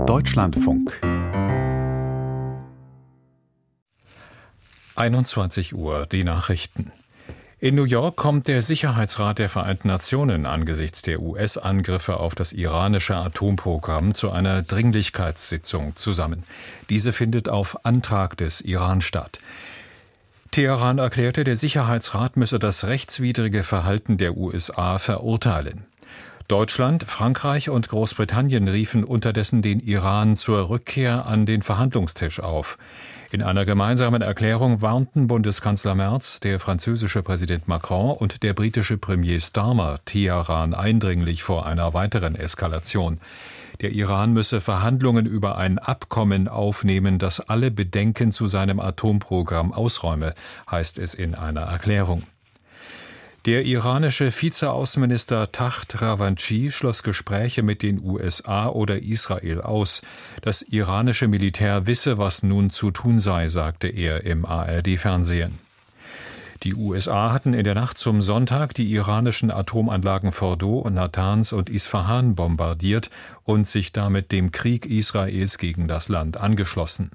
Deutschlandfunk 21 Uhr, die Nachrichten. In New York kommt der Sicherheitsrat der Vereinten Nationen angesichts der US-Angriffe auf das iranische Atomprogramm zu einer Dringlichkeitssitzung zusammen. Diese findet auf Antrag des Iran statt. Teheran erklärte, der Sicherheitsrat müsse das rechtswidrige Verhalten der USA verurteilen. Deutschland, Frankreich und Großbritannien riefen unterdessen den Iran zur Rückkehr an den Verhandlungstisch auf. In einer gemeinsamen Erklärung warnten Bundeskanzler Merz, der französische Präsident Macron und der britische Premier Starmer Teheran eindringlich vor einer weiteren Eskalation. Der Iran müsse Verhandlungen über ein Abkommen aufnehmen, das alle Bedenken zu seinem Atomprogramm ausräume, heißt es in einer Erklärung. Der iranische Vizeaußenminister Taht Ravanchi schloss Gespräche mit den USA oder Israel aus. Das iranische Militär wisse, was nun zu tun sei, sagte er im ARD-Fernsehen. Die USA hatten in der Nacht zum Sonntag die iranischen Atomanlagen Fordo, Natanz und Isfahan bombardiert und sich damit dem Krieg Israels gegen das Land angeschlossen.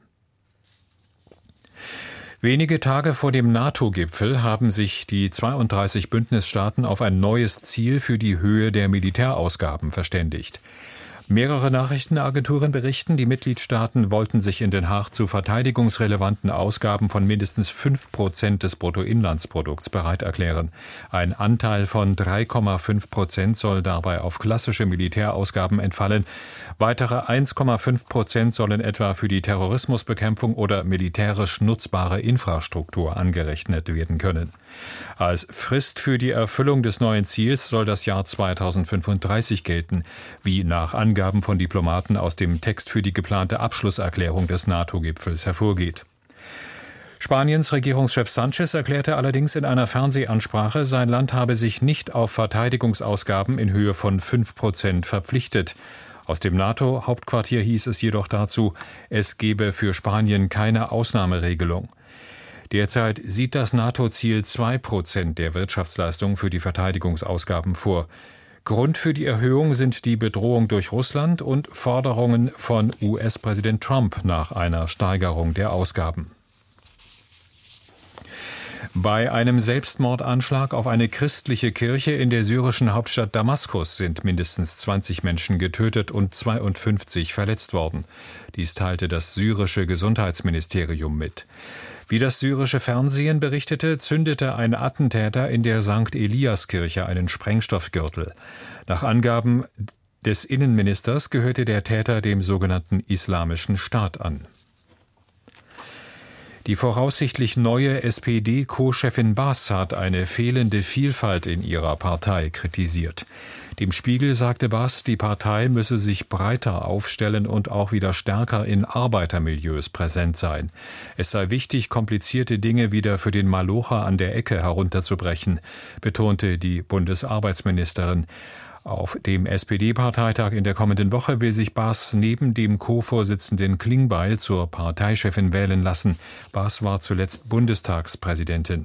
Wenige Tage vor dem NATO-Gipfel haben sich die 32 Bündnisstaaten auf ein neues Ziel für die Höhe der Militärausgaben verständigt. Mehrere Nachrichtenagenturen berichten, die Mitgliedstaaten wollten sich in Den Haag zu verteidigungsrelevanten Ausgaben von mindestens 5% des Bruttoinlandsprodukts bereit erklären. Ein Anteil von 3,5% soll dabei auf klassische Militärausgaben entfallen. Weitere 1,5% sollen etwa für die Terrorismusbekämpfung oder militärisch nutzbare Infrastruktur angerechnet werden können. Als Frist für die Erfüllung des neuen Ziels soll das Jahr 2035 gelten, wie nach Angaben von Diplomaten aus dem Text für die geplante Abschlusserklärung des NATO-Gipfels hervorgeht. Spaniens Regierungschef Sánchez erklärte allerdings in einer Fernsehansprache, sein Land habe sich nicht auf Verteidigungsausgaben in Höhe von 5% verpflichtet. Aus dem NATO-Hauptquartier hieß es jedoch dazu, es gebe für Spanien keine Ausnahmeregelung. Derzeit sieht das NATO-Ziel 2% der Wirtschaftsleistung für die Verteidigungsausgaben vor. Grund für die Erhöhung sind die Bedrohung durch Russland und Forderungen von US-Präsident Trump nach einer Steigerung der Ausgaben. Bei einem Selbstmordanschlag auf eine christliche Kirche in der syrischen Hauptstadt Damaskus sind mindestens 20 Menschen getötet und 52 verletzt worden. Dies teilte das syrische Gesundheitsministerium mit. Wie das syrische Fernsehen berichtete, zündete ein Attentäter in der St. Elias-Kirche einen Sprengstoffgürtel. Nach Angaben des Innenministers gehörte der Täter dem sogenannten Islamischen Staat an. Die voraussichtlich neue SPD-Co-Chefin Bass hat eine fehlende Vielfalt in ihrer Partei kritisiert. Dem Spiegel sagte Bass, die Partei müsse sich breiter aufstellen und auch wieder stärker in Arbeitermilieus präsent sein. Es sei wichtig, komplizierte Dinge wieder für den Malocher an der Ecke herunterzubrechen, betonte die Bundesarbeitsministerin. Auf dem SPD-Parteitag in der kommenden Woche will sich Bass neben dem Co-Vorsitzenden Klingbeil zur Parteichefin wählen lassen. Bass war zuletzt Bundestagspräsidentin.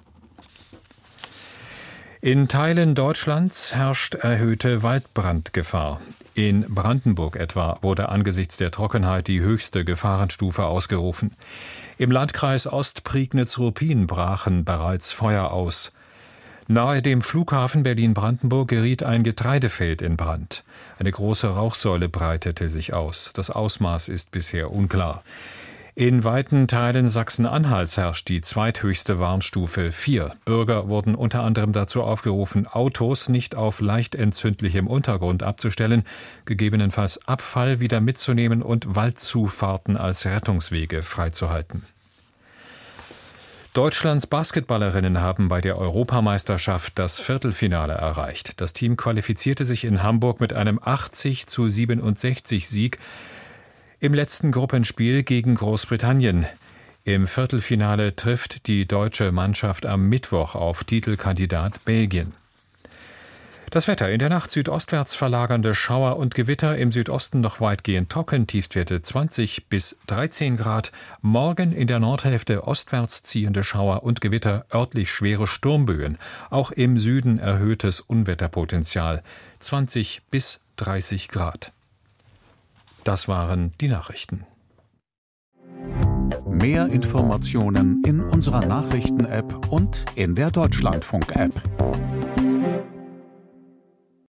In Teilen Deutschlands herrscht erhöhte Waldbrandgefahr. In Brandenburg etwa wurde angesichts der Trockenheit die höchste Gefahrenstufe ausgerufen. Im Landkreis Ostprignitz-Ruppin brachen bereits Feuer aus. Nahe dem Flughafen Berlin-Brandenburg geriet ein Getreidefeld in Brand. Eine große Rauchsäule breitete sich aus. Das Ausmaß ist bisher unklar. In weiten Teilen Sachsen-Anhalts herrscht die zweithöchste Warnstufe 4. Bürger wurden unter anderem dazu aufgerufen, Autos nicht auf leicht entzündlichem Untergrund abzustellen, gegebenenfalls Abfall wieder mitzunehmen und Waldzufahrten als Rettungswege freizuhalten. Deutschlands Basketballerinnen haben bei der Europameisterschaft das Viertelfinale erreicht. Das Team qualifizierte sich in Hamburg mit einem 80:67 Sieg im letzten Gruppenspiel gegen Großbritannien. Im Viertelfinale trifft die deutsche Mannschaft am Mittwoch auf Titelkandidat Belgien. Das Wetter: in der Nacht südostwärts verlagernde Schauer und Gewitter, im Südosten noch weitgehend trocken, Tiefstwerte 20 bis 13 Grad. Morgen in der Nordhälfte ostwärts ziehende Schauer und Gewitter, örtlich schwere Sturmböen. Auch im Süden erhöhtes Unwetterpotenzial, 20 bis 30 Grad. Das waren die Nachrichten. Mehr Informationen in unserer Nachrichten-App und in der Deutschlandfunk-App.